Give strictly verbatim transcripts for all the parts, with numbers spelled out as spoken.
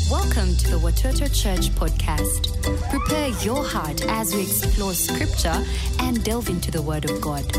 Welcome to the Watoto Church podcast. Prepare your heart as we explore scripture and delve into the Word of God.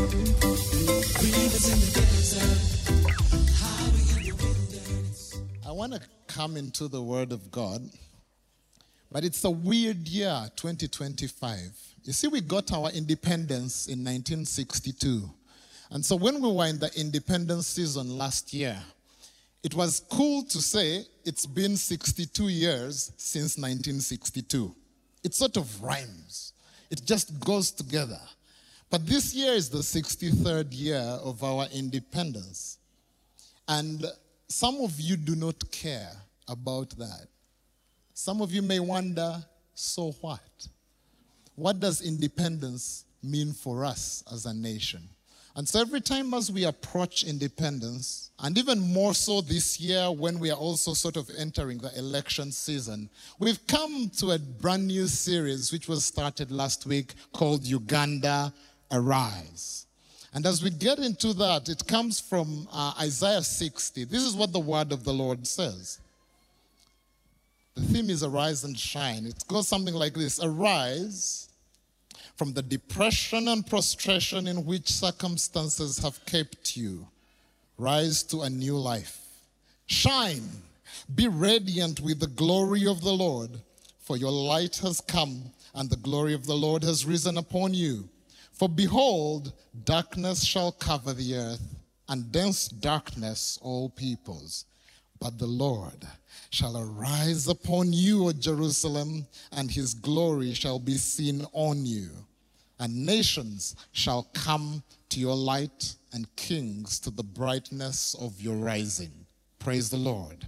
I want to come into the Word of God, but it's a weird year, twenty twenty-five. You see, we got our independence in nineteen sixty-two. And so when we were in the independence season last year, it was cool to say it's been sixty-two years since nineteen sixty-two. It sort of rhymes. It just goes together. But this year is the sixty-third year of our independence. And some of you do not care about that. Some of you may wonder, so what? What does independence mean for us as a nation? And so every time as we approach independence, and even more so this year when we are also sort of entering the election season, we've come to a brand new series which was started last week called Uganda Arise. And as we get into that, it comes from uh, Isaiah sixty. This is what the word of the Lord says. The theme is Arise and Shine. It goes something like this: Arise from the depression and prostration in which circumstances have kept you. Rise to a new life. Shine. Be radiant with the glory of the Lord, for your light has come, and the glory of the Lord has risen upon you. For behold, darkness shall cover the earth, and dense darkness all peoples. But the Lord shall arise upon you, O Jerusalem, and his glory shall be seen on you. And nations shall come to your light, and kings to the brightness of your rising. Praise the Lord.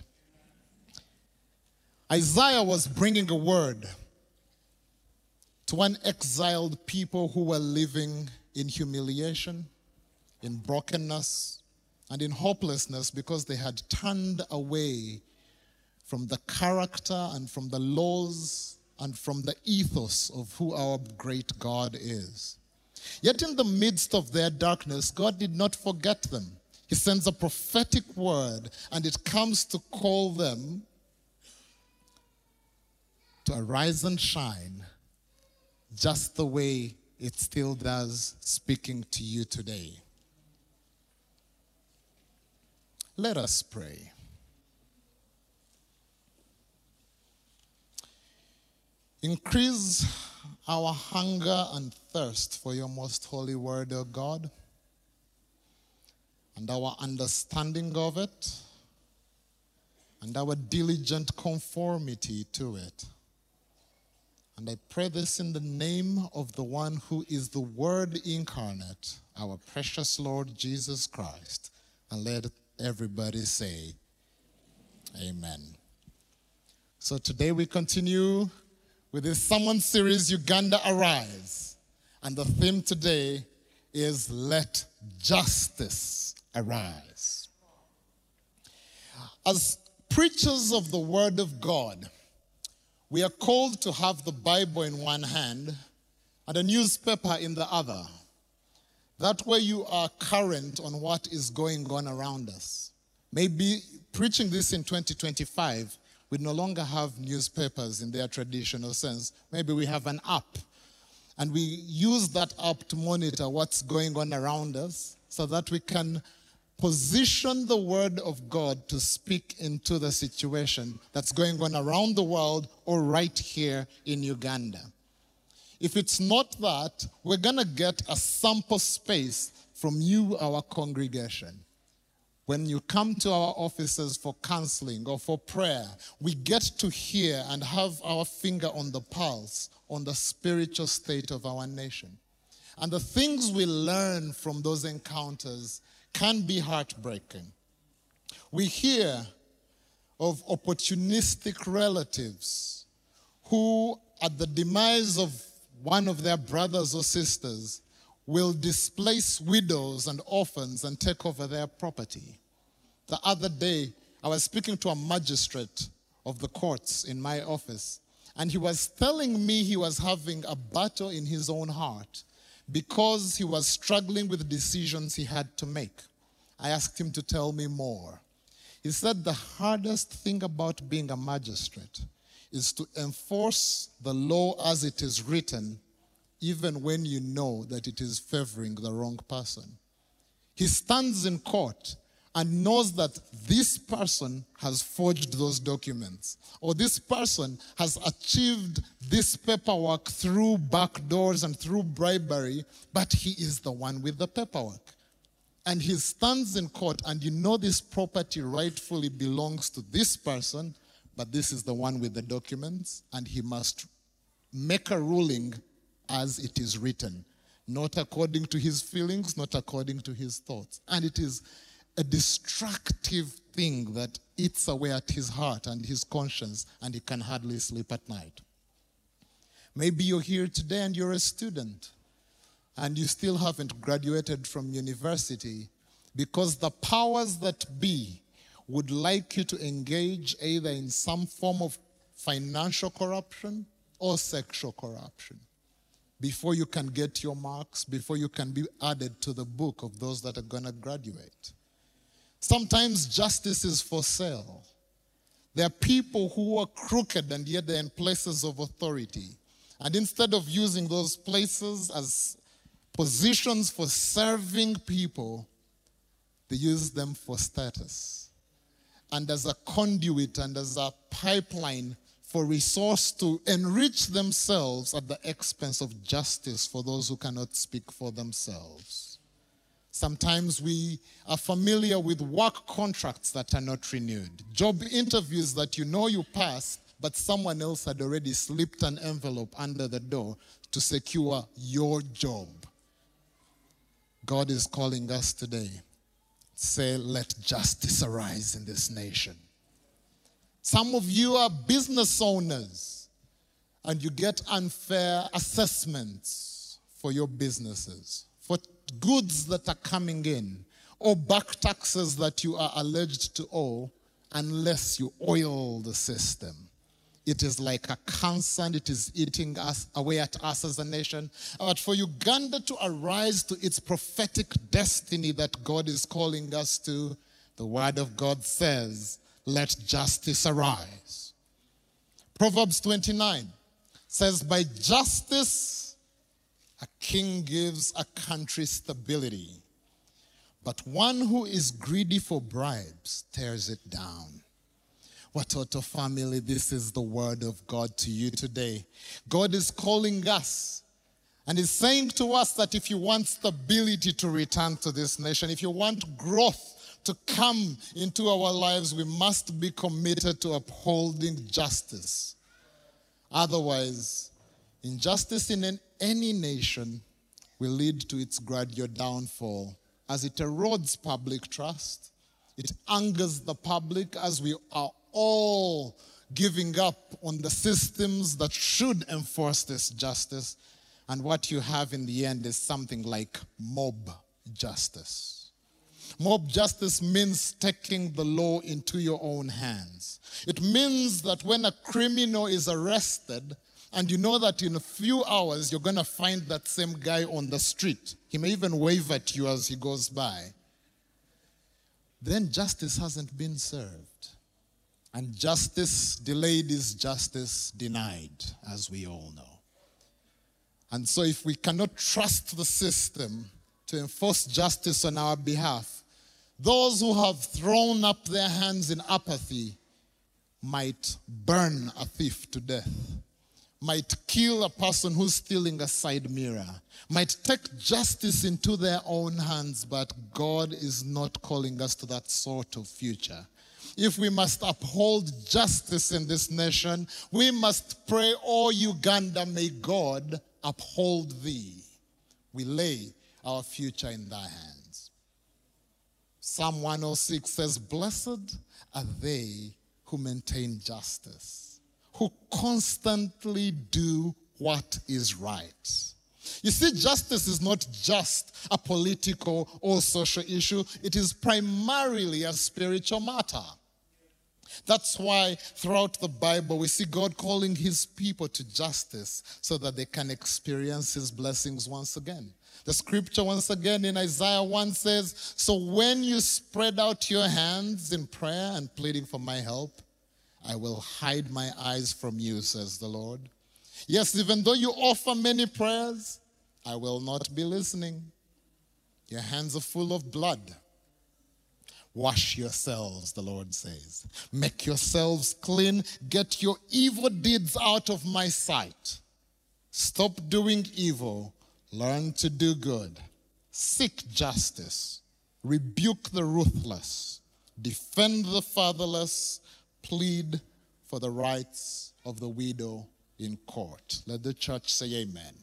Isaiah was bringing a word to an exiled people who were living in humiliation, in brokenness, and in hopelessness because they had turned away from the character and from the laws and from the ethos of who our great God is. Yet in the midst of their darkness, God did not forget them. He sends a prophetic word, and it comes to call them to arise and shine, just the way it still does, speaking to you today. Let us pray. Increase our hunger and thirst for your most holy word, O God, and our understanding of it, and our diligent conformity to it. And I pray this in the name of the one who is the Word incarnate, our precious Lord Jesus Christ. And let everybody say, Amen. So today we continue with this sermon series, Uganda Arise. And the theme today is Let Justice Arise. As preachers of the Word of God, we are called to have the Bible in one hand and a newspaper in the other. That way you are current on what is going on around us. Maybe preaching this in twenty twenty-five, we no longer have newspapers in their traditional sense. Maybe we have an app, and we use that app to monitor what's going on around us so that we can position the word of God to speak into the situation that's going on around the world or right here in Uganda. If it's not that, we're going to get a sample space from you, our congregation. When you come to our offices for counseling or for prayer, we get to hear and have our finger on the pulse on the spiritual state of our nation. And the things we learn from those encounters can be heartbreaking. We hear of opportunistic relatives who, at the demise of one of their brothers or sisters, will displace widows and orphans and take over their property. The other day, I was speaking to a magistrate of the courts in my office, and he was telling me he was having a battle in his own heart because he was struggling with decisions he had to make. I asked him to tell me more. He said the hardest thing about being a magistrate is to enforce the law as it is written, even when you know that it is favoring the wrong person. He stands in court and knows that this person has forged those documents, or this person has achieved this paperwork through back doors and through bribery, but he is the one with the paperwork. And he stands in court, and you know this property rightfully belongs to this person, but this is the one with the documents, and he must make a ruling as it is written, not according to his feelings, not according to his thoughts. And it is a destructive thing that eats away at his heart and his conscience, and he can hardly sleep at night. Maybe you're here today and you're a student, and you still haven't graduated from university because the powers that be would like you to engage either in some form of financial corruption or sexual corruption before you can get your marks, before you can be added to the book of those that are going to graduate. Sometimes justice is for sale. There are people who are crooked and yet they're in places of authority. And instead of using those places as positions for serving people, they use them for status and as a conduit and as a pipeline for resource to enrich themselves at the expense of justice for those who cannot speak for themselves. Sometimes we are familiar with work contracts that are not renewed, job interviews that you know you passed, but someone else had already slipped an envelope under the door to secure your job. God is calling us today. Say, let justice arise in this nation. Some of you are business owners and you get unfair assessments for your businesses, for goods that are coming in, or back taxes that you are alleged to owe unless you oil the system. It is like a cancer, and it is eating us away at us as a nation. But for Uganda to arise to its prophetic destiny that God is calling us to, the word of God says, let justice arise. Proverbs twenty-nine says, by justice a king gives a country stability, but one who is greedy for bribes tears it down. Watoto family, this is the word of God to you today. God is calling us and is saying to us that if you want stability to return to this nation, if you want growth to come into our lives, we must be committed to upholding justice. Otherwise, injustice in any nation will lead to its gradual downfall as it erodes public trust. It angers the public as we are all giving up on the systems that should enforce this justice. And what you have in the end is something like mob justice. Mob justice means taking the law into your own hands. It means that when a criminal is arrested, and you know that in a few hours you're going to find that same guy on the street, he may even wave at you as he goes by, then justice hasn't been served. And justice delayed is justice denied, as we all know. And so if we cannot trust the system to enforce justice on our behalf, those who have thrown up their hands in apathy might burn a thief to death, might kill a person who's stealing a side mirror, might take justice into their own hands, but God is not calling us to that sort of future. If we must uphold justice in this nation, we must pray, "O Uganda, may God uphold thee." We lay our future in thy hands. Psalm one oh six says, "Blessed are they who maintain justice, who constantly do what is right." You see, justice is not just a political or social issue. It is primarily a spiritual matter. That's why throughout the Bible we see God calling his people to justice so that they can experience his blessings once again. The scripture once again in Isaiah one says, so when you spread out your hands in prayer and pleading for my help, I will hide my eyes from you, says the Lord. Yes, even though you offer many prayers, I will not be listening. Your hands are full of blood. Wash yourselves, the Lord says. Make yourselves clean. Get your evil deeds out of my sight. Stop doing evil. Learn to do good. Seek justice. Rebuke the ruthless. Defend the fatherless. Plead for the rights of the widow in court. Let the church say amen.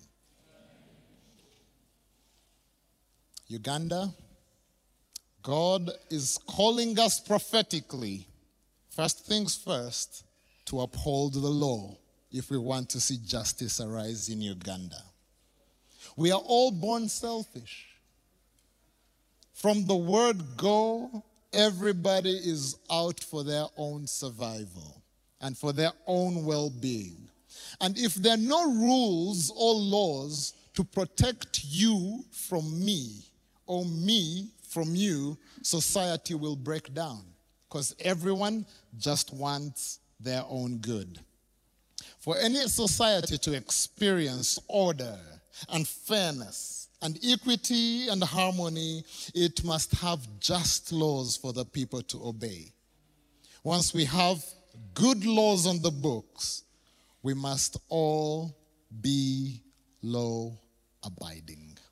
Uganda, God is calling us prophetically, first things first, to uphold the law if we want to see justice arise in Uganda. We are all born selfish. From the word go, everybody is out for their own survival and for their own well-being. And if there are no rules or laws to protect you from me or me from you, society will break down because everyone just wants their own good. For any society to experience order and fairness and equity and harmony, it must have just laws for the people to obey. Once we have good laws on the books, we must all be law-abiding.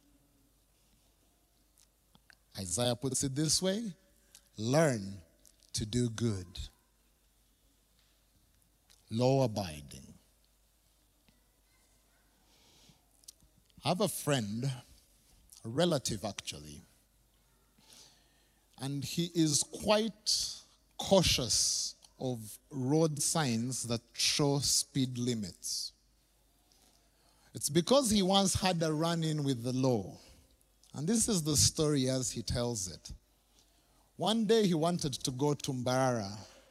Isaiah puts it this way, learn to do good. Law-abiding. I have a friend, a relative actually, and he is quite cautious of road signs that show speed limits. It's because he once had a run-in with the law. And this is the story as he tells it. One day he wanted to go to Mbarara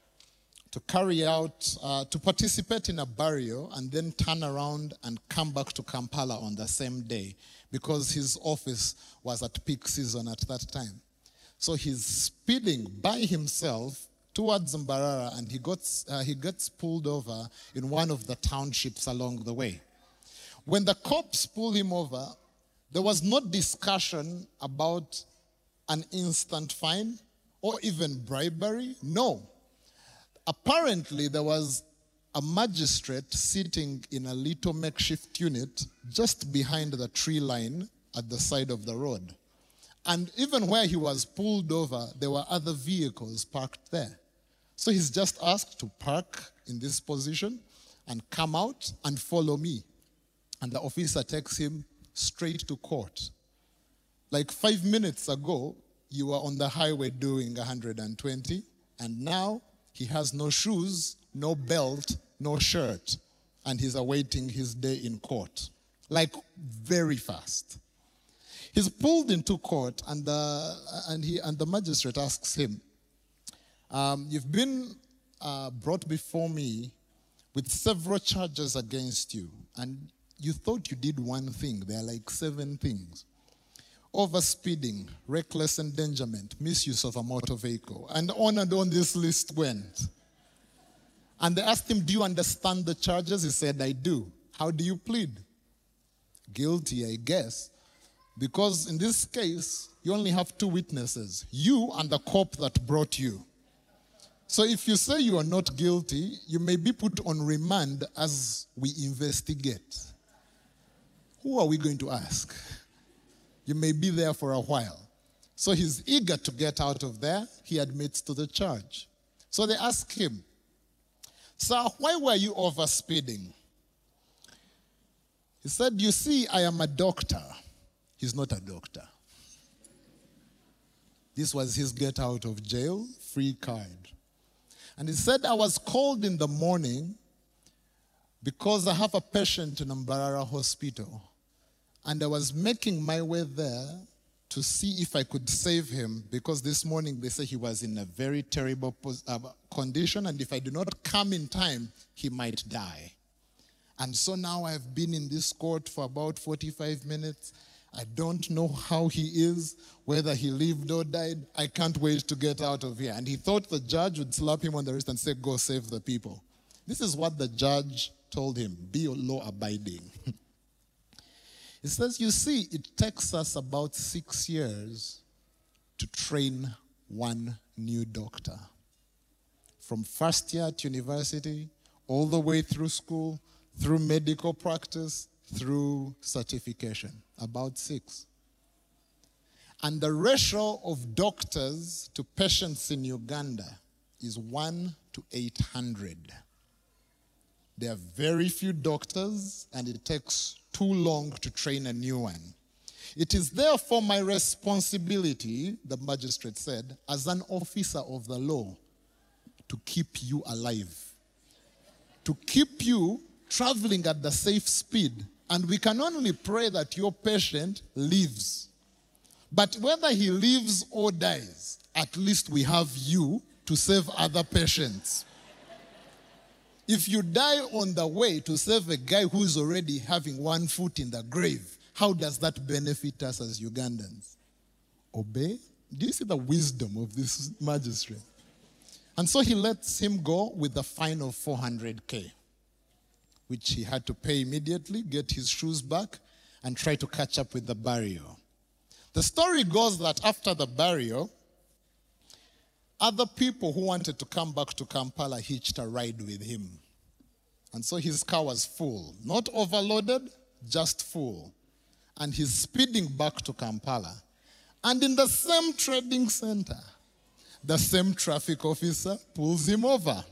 to carry out, uh, to participate in a burial and then turn around and come back to Kampala on the same day because his office was at peak season at that time. So he's speeding by himself towards Mbarara and he gets, uh, he gets pulled over in one of the townships along the way. When the cops pull him over, there was no discussion about an instant fine or even bribery. No. Apparently, there was a magistrate sitting in a little makeshift unit just behind the tree line at the side of the road. And even where he was pulled over, there were other vehicles parked there. So he's just asked to park in this position and come out and follow me. And the officer takes him straight to court. Like five minutes ago, you were on the highway doing one hundred twenty, and now he has no shoes, no belt, no shirt, and he's awaiting his day in court. Like very fast. He's pulled into court, and the, and he, and the magistrate asks him, um, you've been uh, brought before me with several charges against you, and you thought you did one thing. There are like seven things. Overspeeding, reckless endangerment, misuse of a motor vehicle, and on and on this list went. And they asked him, do you understand the charges? He said, I do. How do you plead? Guilty, I guess. Because in this case, you only have two witnesses, you and the cop that brought you. So if you say you are not guilty, you may be put on remand as we investigate. Who are we going to ask? You may be there for a while. So he's eager to get out of there. He admits to the charge. So they ask him, sir, why were you overspeeding? He said, you see, I am a doctor. He's not a doctor. This was his get out of jail free card. And he said, I was called in the morning because I have a patient in Mbarara Hospital. And I was making my way there to see if I could save him because this morning they say he was in a very terrible pos- uh, condition, and if I do not come in time, he might die. And so now I've been in this court for about forty-five minutes. I don't know how he is, whether he lived or died. I can't wait to get out of here. And he thought the judge would slap him on the wrist and say, go save the people. This is what the judge told him, be law-abiding. It says, you see, it takes us about six years to train one new doctor. From first year at university, all the way through school, through medical practice, through certification. About six. And the ratio of doctors to patients in Uganda is one to eight hundred. There are very few doctors, and it takes too long to train a new one. It is therefore my responsibility, the magistrate said, as an officer of the law, to keep you alive, to keep you traveling at the safe speed. And we can only pray that your patient lives. But whether he lives or dies, at least we have you to save other patients. If you die on the way to save a guy who is already having one foot in the grave, how does that benefit us as Ugandans? Obey? Do you see the wisdom of this magistrate? And so he lets him go with a fine of four hundred K, which he had to pay immediately, get his shoes back, and try to catch up with the burial. The story goes that after the burial, other people who wanted to come back to Kampala hitched a ride with him. And so his car was full. Not overloaded, just full. And he's speeding back to Kampala. And in the same trading center, the same traffic officer pulls him over.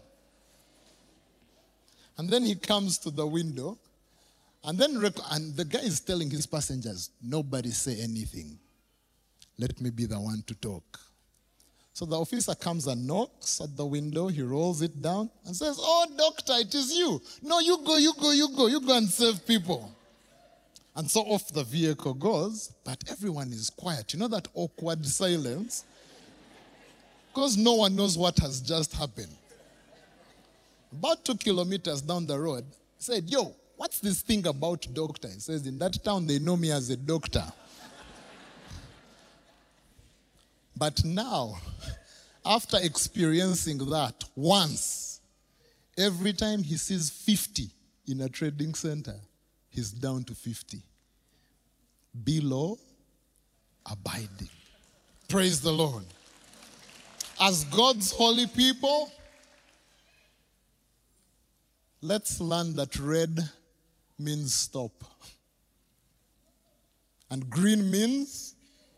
And then he comes to the window, and then rec- and the guy is telling his passengers, nobody say anything. Let me be the one to talk. So the officer comes and knocks at the window. He rolls it down and says, oh, doctor, it is you. No, you go, you go, you go. You go and save people. And so off the vehicle goes, but everyone is quiet. You know that awkward silence? Because no one knows what has just happened. About two kilometers down the road, he said, yo, what's this thing about doctor? He says, in that town, they know me as a doctor. But now, after experiencing that once, every time he sees fifty in a trading center, he's down to fifty. Below, abiding. Praise the Lord. As God's holy people, let's learn that red means stop. And green means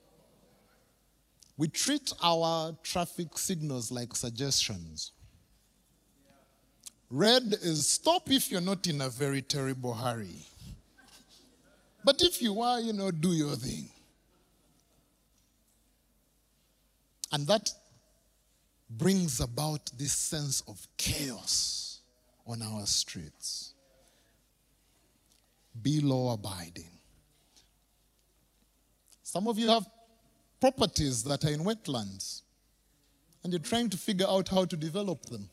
we treat our traffic signals like suggestions. Red is stop if you're not in a very terrible hurry. But if you are, you know, do your thing. And that brings about this sense of chaos on our streets. Be law-abiding. Some of you have properties that are in wetlands, and you're trying to figure out how to develop them.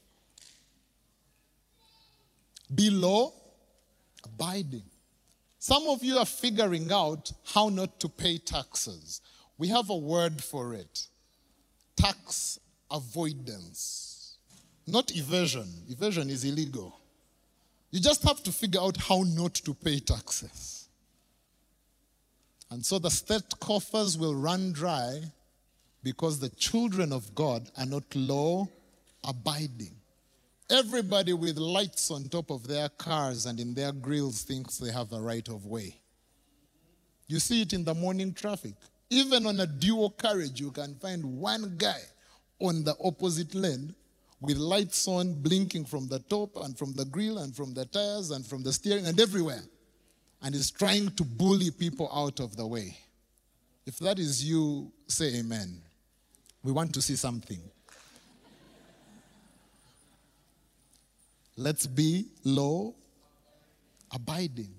Be law-abiding. Some of you are figuring out how not to pay taxes. We have a word for it. Tax avoidance. Not evasion. Evasion is illegal. You just have to figure out how not to pay taxes. And so the state coffers will run dry because the children of God are not law-abiding. Everybody with lights on top of their cars and in their grills thinks they have a right of way. You see it in the morning traffic. Even on a dual carriage, you can find one guy on the opposite lane with lights on, blinking from the top and from the grill and from the tires and from the steering and everywhere. And is trying to bully people out of the way. If that is you, say amen. We want to see something. Let's be law-abiding.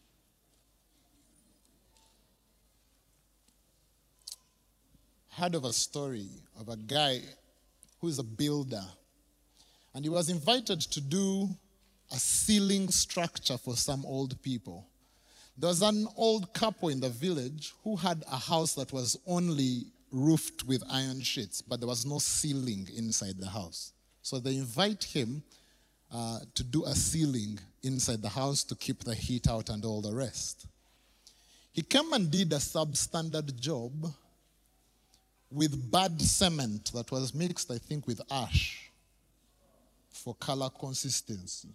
I heard of a story of a guy who is a builder. And he was invited to do a ceiling structure for some old people. There was an old couple in the village who had a house that was only roofed with iron sheets, but there was no ceiling inside the house. So they invite him uh, to do a ceiling inside the house to keep the heat out and all the rest. He came and did a substandard job with bad cement that was mixed, I think, with ash for color consistency.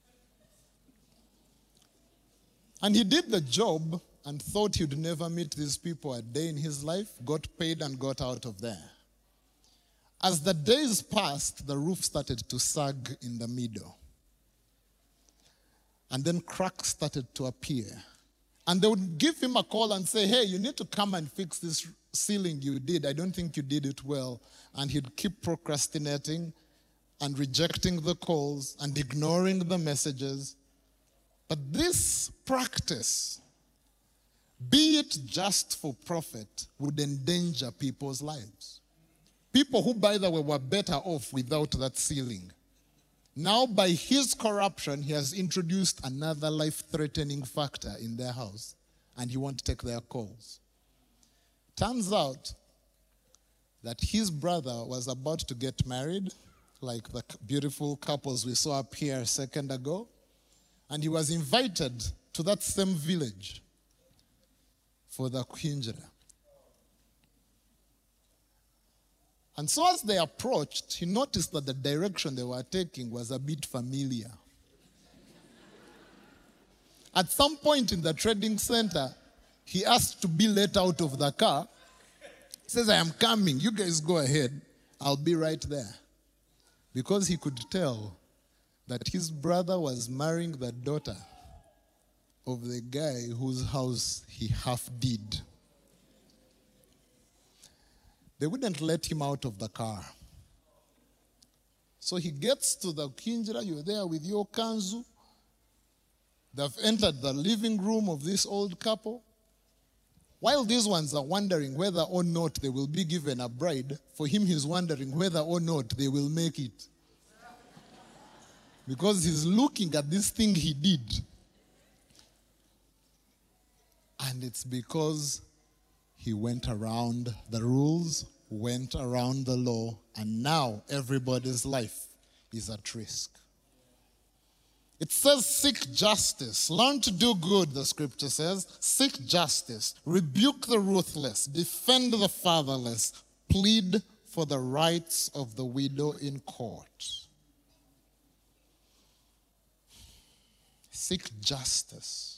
And he did the job and thought he'd never meet these people a day in his life, got paid and got out of there. As the days passed, the roof started to sag in the middle. And then cracks started to appear. And they would give him a call and say, hey, you need to come and fix this ceiling you did. I don't think you did it well. And he'd keep procrastinating and rejecting the calls and ignoring the messages. But this practice, be it just for profit, would endanger people's lives. People who, by the way, were better off without that ceiling. Now, by his corruption, he has introduced another life-threatening factor in their house, and he won't take their calls. Turns out that his brother was about to get married, like the beautiful couples we saw up here a second ago, and he was invited to that same village for the Kuhinjira. And so as they approached, he noticed that the direction they were taking was a bit familiar. At some point in the trading center, he asked to be let out of the car. He says, I am coming. You guys go ahead. I'll be right there. Because he could tell that his brother was marrying the daughter of the guy whose house he half did. They wouldn't let him out of the car. So he gets to the Kuhinjira. You're there with your kanzu. They've entered the living room of this old couple. While these ones are wondering whether or not they will be given a bride, for him he's wondering whether or not they will make it. Because he's looking at this thing he did. And it's because he went around the rules, went around the law, and now everybody's life is at risk. It says, seek justice. Learn to do good, the scripture says. Seek justice. Rebuke the ruthless. Defend the fatherless. Plead for the rights of the widow in court. Seek justice.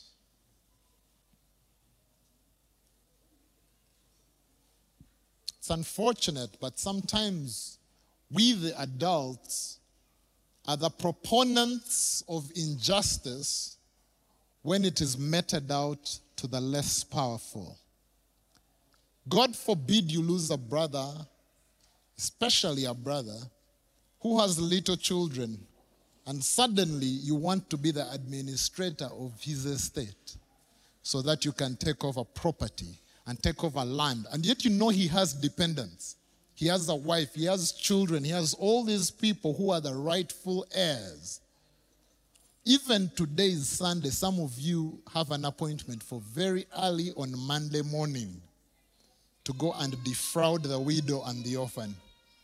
It's unfortunate, but sometimes we, the adults, are the proponents of injustice when it is meted out to the less powerful. God forbid you lose a brother, especially a brother, who has little children, and suddenly you want to be the administrator of his estate so that you can take over property and take over land. And yet you know he has dependents. He has a wife, he has children, he has all these people who are the rightful heirs. Even today is Sunday. Some of you have an appointment for very early on Monday morning to go and defraud the widow and the orphan.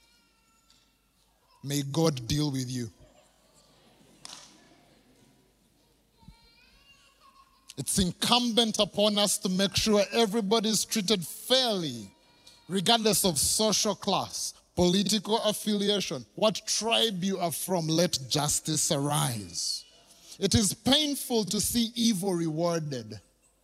May God deal with you. It's incumbent upon us to make sure everybody is treated fairly, regardless of social class, political affiliation, what tribe you are from. Let justice arise. It is painful to see evil rewarded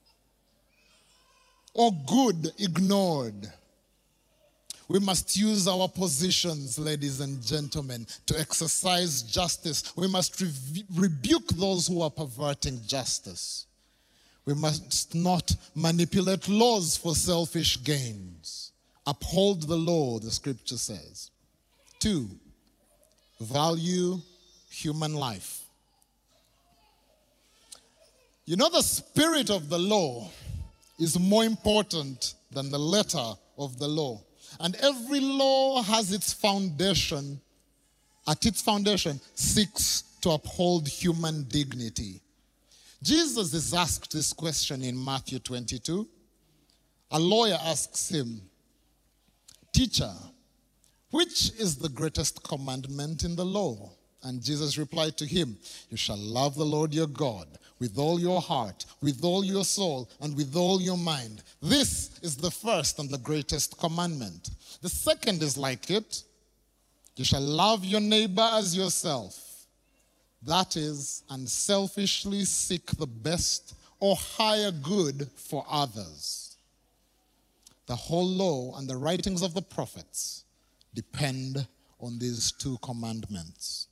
or good ignored. We must use our positions, ladies and gentlemen, to exercise justice. We must re- rebuke those who are perverting justice. We must not manipulate laws for selfish gains. Uphold the law, the scripture says. Two, value human life. You know, the spirit of the law is more important than the letter of the law. And every law has its foundation, at its foundation, seeks to uphold human dignity. Jesus is asked this question in Matthew twenty-two. A lawyer asks him, "Teacher, which is the greatest commandment in the law?" And Jesus replied to him, "You shall love the Lord your God with all your heart, with all your soul, and with all your mind. This is the first and the greatest commandment. The second is like it. You shall love your neighbor as yourself. That is, unselfishly seek the best or higher good for others. The whole law and the writings of the prophets depend on these two commandments."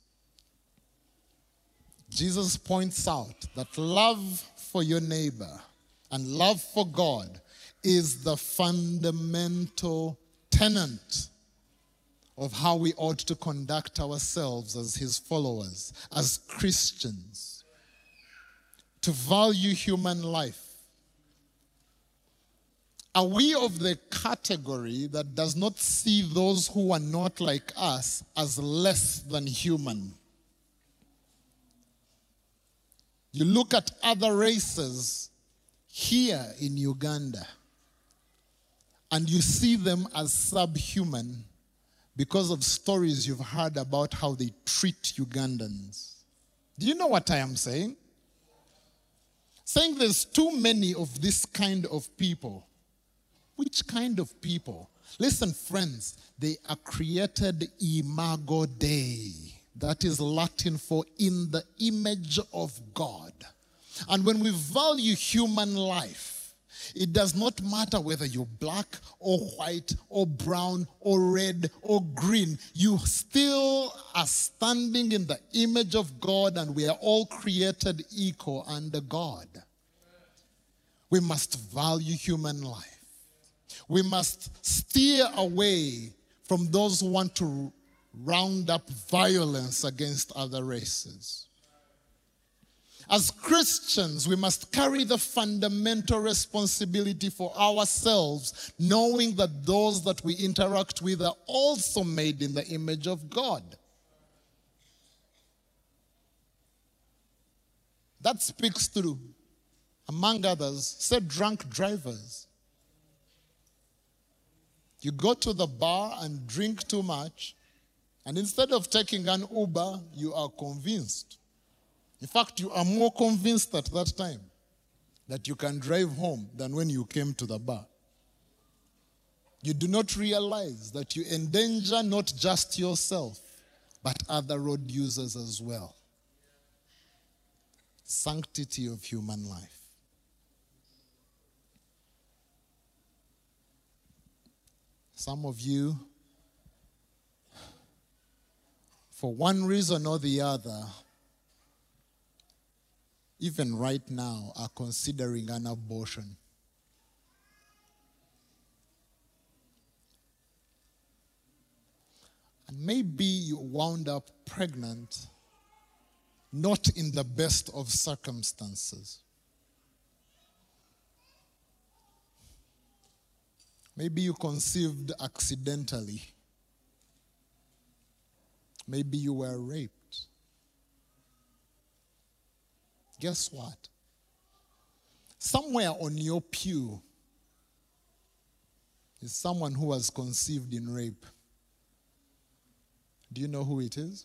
Jesus points out that love for your neighbor and love for God is the fundamental tenet of how we ought to conduct ourselves as his followers, as Christians. To value human life. Are we of the category that does not see those who are not like us as less than human? You look at other races here in Uganda, and you see them as subhuman because of stories you've heard about how they treat Ugandans. Do you know what I am saying? Saying there's too many of this kind of people. Which kind of people? Listen, friends, they are created imago Dei. That is Latin for in the image of God. And when we value human life, it does not matter whether you're black or white or brown or red or green. You still are standing in the image of God, and we are all created equal under God. We must value human life. We must steer away from those who want to round up violence against other races. As Christians, we must carry the fundamental responsibility for ourselves, knowing that those that we interact with are also made in the image of God. That speaks to, among others, say drunk drivers. You go to the bar and drink too much, and instead of taking an Uber, you are convinced. In fact, you are more convinced at that time that you can drive home than when you came to the bar. You do not realize that you endanger not just yourself, but other road users as well. Sanctity of human life. Some of you, for one reason or the other, even right now, are considering an abortion. And maybe you wound up pregnant, not in the best of circumstances. Maybe you conceived accidentally. Maybe you were raped. Guess what? Somewhere on your pew is someone who was conceived in rape. Do you know who it is?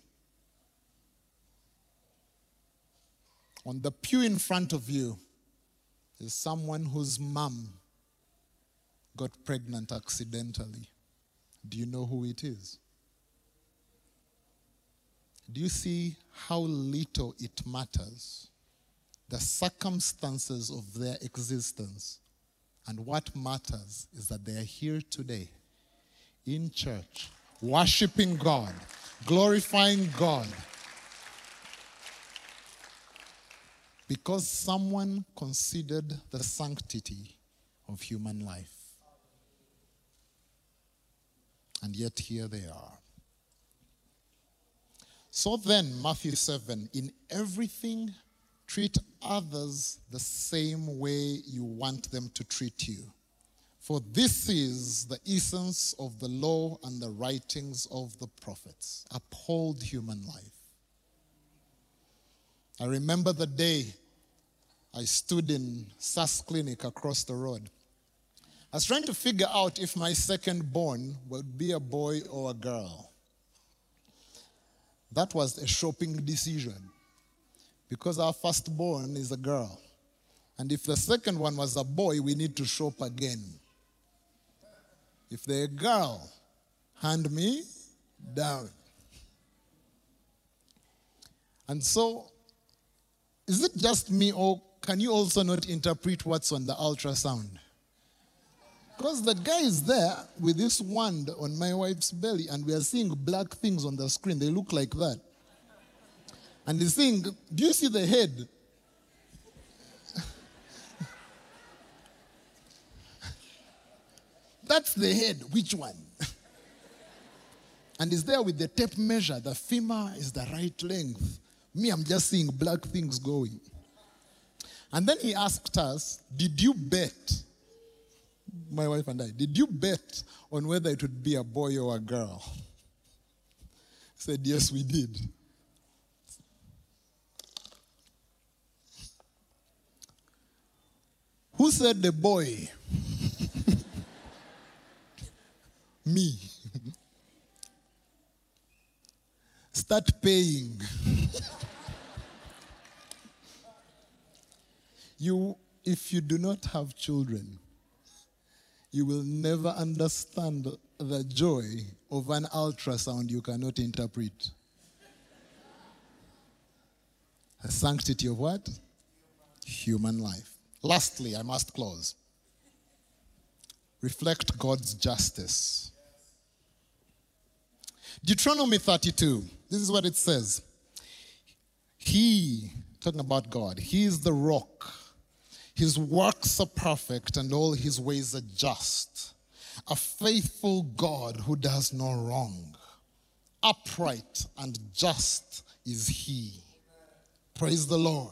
On the pew in front of you is someone whose mom got pregnant accidentally. Do you know who it is? Do you see how little it matters? The circumstances of their existence. And what matters is that they are here today in church, worshiping God, glorifying God. Because someone considered the sanctity of human life. And yet here they are. So then, Matthew seven, in everything, treat others the same way you want them to treat you. For this is the essence of the law and the writings of the prophets. Uphold human life. I remember the day I stood in S A S Clinic across the road. I was trying to figure out if my second born would be a boy or a girl. That was a shopping decision because our firstborn is a girl. And if the second one was a boy, we need to shop again. If they're a girl, hand me down. And so, is it just me, or can you also not interpret what's on the ultrasound? Because the guy is there with this wand on my wife's belly, and we are seeing black things on the screen. They look like that. And he's saying, do you see the head? That's the head. Which one? And he's there with the tape measure. The femur is the right length. Me, I'm just seeing black things going. And then he asked us, did you bet, my wife and I, did you bet on whether it would be a boy or a girl? I said, yes, we did. Who said the boy? Me. Start paying. You, if you do not have children, you will never understand the joy of an ultrasound you cannot interpret. The sanctity of what? Human life. Lastly, I must close. Reflect God's justice. Deuteronomy thirty-two, this is what it says. He, talking about God, He is the rock. His works are perfect and all His ways are just. A faithful God who does no wrong. Upright and just is He. Praise the Lord.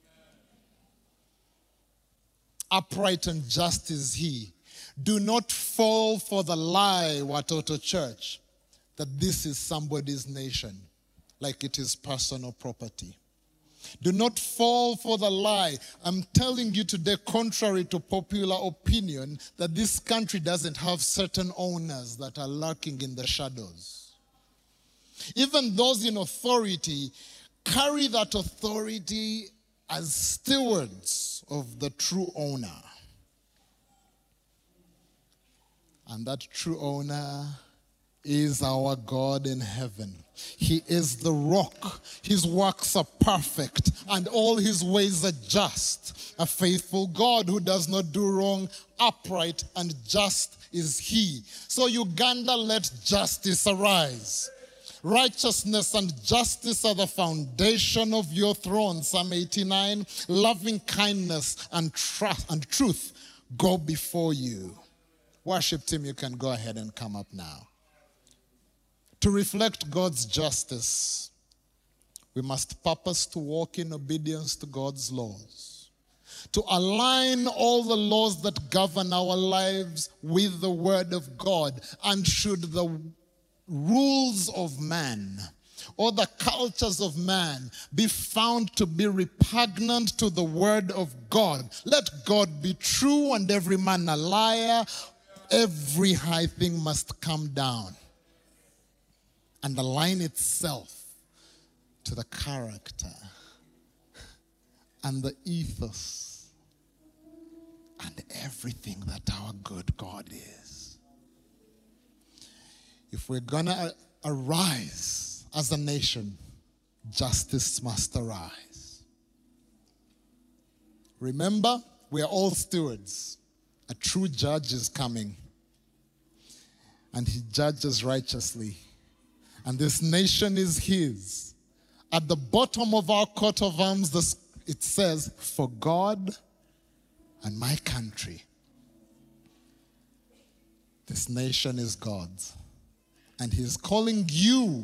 Upright and just is He. Do not fall for the lie, Watoto Church, that this is somebody's nation, like it is personal property. Do not fall for the lie. I'm telling you today, contrary to popular opinion, that this country doesn't have certain owners that are lurking in the shadows. Even those in authority carry that authority as stewards of the true owner. And that true owner is our God in heaven. He is the rock. His works are perfect and all His ways are just. A faithful God who does not do wrong, upright and just is He. So Uganda, let justice arise. Righteousness and justice are the foundation of your throne. Psalm eighty-nine, loving kindness and trust and truth go before you. Worship team, you can go ahead and come up now. To reflect God's justice, we must purpose to walk in obedience to God's laws. To align all the laws that govern our lives with the Word of God. And should the rules of man or the cultures of man be found to be repugnant to the Word of God, let God be true and every man a liar. Every high thing must come down and align itself to the character and the ethos and everything that our good God is. If we're going to arise as a nation, justice must arise. Remember, we are all stewards. A true judge is coming, and He judges righteously. And this nation is His. At the bottom of our coat of arms, it says, for God and my country. This nation is God's. And He's calling you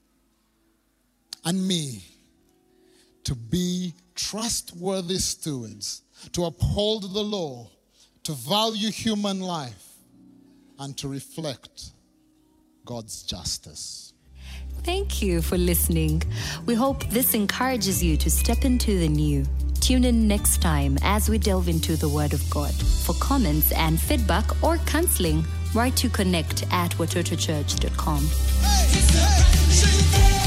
and me to be trustworthy stewards, to uphold the law, to value human life, and to reflect God's justice. Thank you for listening. We hope this encourages you to step into the new. Tune in next time as we delve into the Word of God. For comments and feedback or counseling, write to connect at watoto church dot com. Hey,